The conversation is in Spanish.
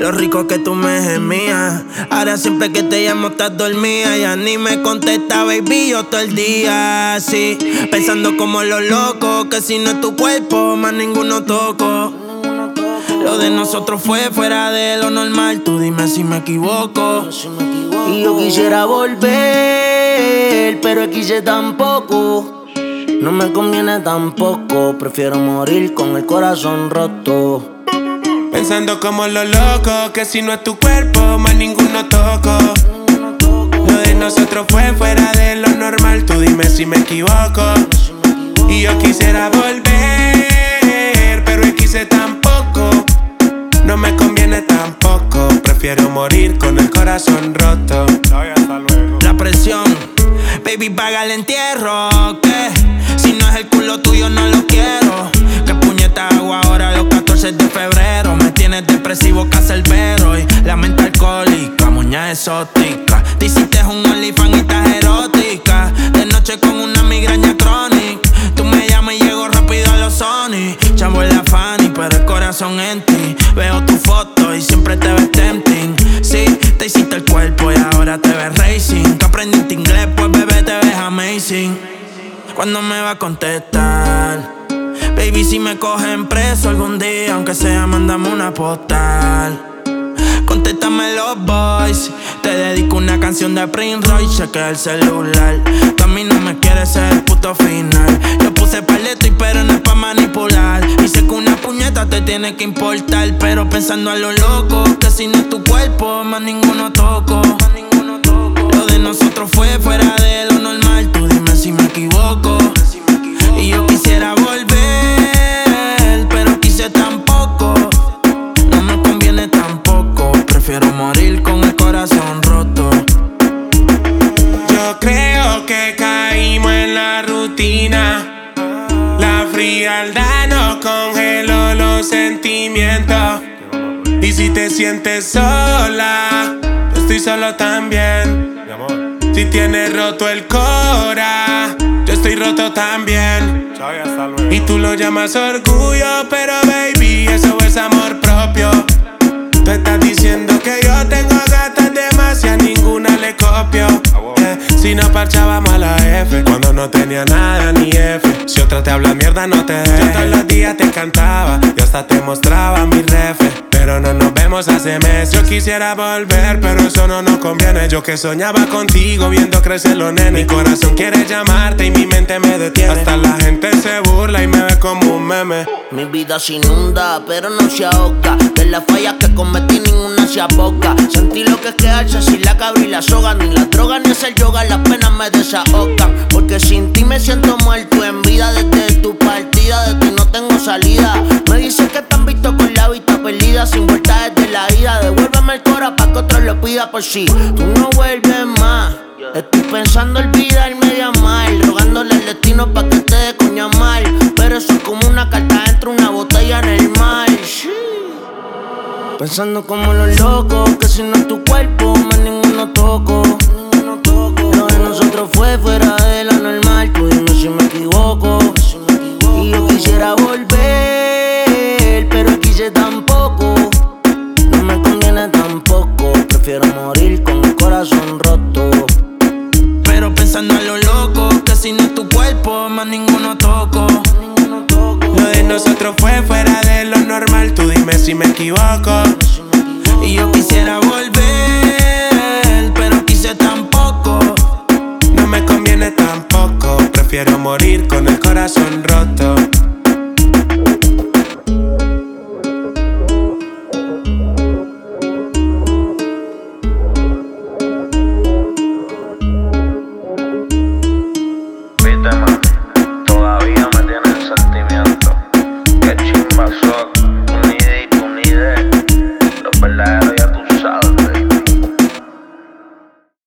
Lo rico que tú me gemías. Ahora siempre que te llamo estás dormida. Ya ni me contesta, baby, yo todo el día así, pensando como los locos, que si no es tu cuerpo, más ninguno toco. Lo de nosotros fue fuera de lo normal. Tú dime si me equivoco. Y yo quisiera volver, pero quise tampoco. No me conviene tampoco. Prefiero morir con el corazón roto. Pensando como los locos, que si no es tu cuerpo, más ninguno toco. Lo de nosotros fue fuera de lo normal. Tú dime si me equivoco. Y yo quisiera volver, pero quise tampoco. No me conviene tampoco. Prefiero morir con el corazón roto. La presión, baby, paga el entierro. ¿Qué? Si no es el culo tuyo, no lo quiero. ¿Qué puñeta hago ahora los 14 de febrero? Me tienes depresivo, cacerbero. Y la mente alcohólica, muñeca exótica. Te hiciste un OnlyFans y estás erótica. De noche con una migraña crónica. Tú me llamas y llego rápido a los Sony. Chavo en la Fanny, pero el corazón en ti. Veo tu foto y siempre te ves tempting. Sí, te hiciste el cuerpo y ahora te ves racing. Que aprendiste inglés, pues bebé te ves amazing. ¿Cuándo me va a contestar? Baby, si me cogen preso algún día, aunque sea, mándame una postal. Contéstame los boys. Te dedico una canción de Prince Royce, chequea el celular. Tú a mí no me quieres ser el puto final. Yo puse paleto y pero no es pa' manipular. Y sé que una puñeta te tiene que importar, pero pensando a lo loco, que si no es tu cuerpo, más ninguno toco. Lo de nosotros fue fuera de lo normal. Tú dime si me equivoco. Y yo quisiera volver, pero quise tampoco. No me conviene tampoco. Prefiero morir con el corazón roto. Yo creo que caímos en la rutina. La frialdad nos congeló los sentimientos. Y si te sientes sola, yo estoy solo también. Si tienes roto el cora, yo estoy roto también. Y tú lo llamas orgullo, pero baby, eso es amor propio. Tú estás diciendo que yo tengo gatas de más y a ninguna le copio. Si no parchábamos a la F, cuando no tenía nada ni F. Si otra te habla mierda, no te dejes. Yo todos los días te cantaba y hasta te mostraba mi refe, pero no nos vemos hace meses. Yo quisiera volver, pero eso no nos conviene. Yo que soñaba contigo viendo crecer los nenes. Mi corazón quiere llamarte y mi mente me detiene. Hasta la gente se burla y me ve como un meme. Mi vida se inunda, pero no se ahoga. De las fallas que cometí ninguna se aboca. Sentí lo que es quedarse sin la cabra y la soga. Ni la droga ni hacer yoga, las penas me desahogan. Porque sin ti me siento muerto en vida. Desde tu partida, de ti no tengo salida. Me dicen que te han visto con la vista perdida, sin vuelta desde la ida. Devuélveme el cora pa' que otro lo pida por si tú no vuelves más. Estoy pensando olvidarme de amar, rogándole al destino pa' que te dé coña mal. Pero eso es como una carta dentro de una botella en el mar. Pensando como los locos, que si no es tu cuerpo, más ninguno toco. Lo de nosotros fue fuera de lo normal. Tú dime si me equivoco. Y yo quisiera volver, pero quise tampoco. No me conviene tampoco. Prefiero morir con el corazón roto. Pero pensando a lo loco, que si no es tu cuerpo, más ninguno toco. Lo de nosotros fue fuera de lo normal. Tú dime si me equivoco. Y yo quisiera volver, pero quise tampoco. No me conviene tampoco. Prefiero morir con el corazón roto.